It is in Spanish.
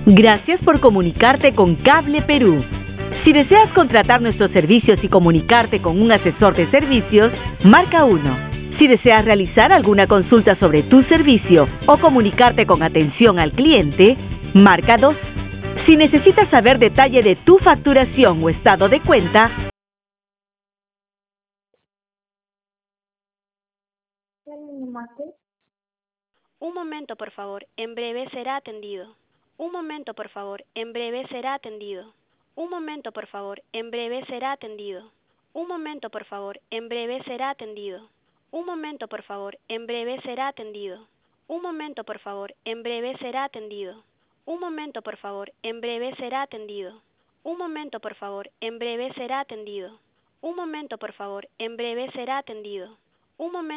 Gracias por comunicarte con Cable Perú. Si deseas contratar nuestros servicios y comunicarte con un asesor de servicios, marca 1. Si deseas realizar alguna consulta sobre tu servicio o comunicarte con atención al cliente, marca 2. Si necesitas saber detalle de tu facturación o estado de cuenta, Un momento, por favor. En breve será atendido. Un momento, por favor. En breve será atendido. Un momento, por favor. En breve será atendido. Un momento, por favor. En breve será atendido. Un momento, por favor. En breve será atendido. Un momento, por favor. En breve será atendido. Un momento, por favor. En breve será atendido. Un momento, por favor. En breve será atendido. Un momento, por favor. En breve será atendido. Un momento.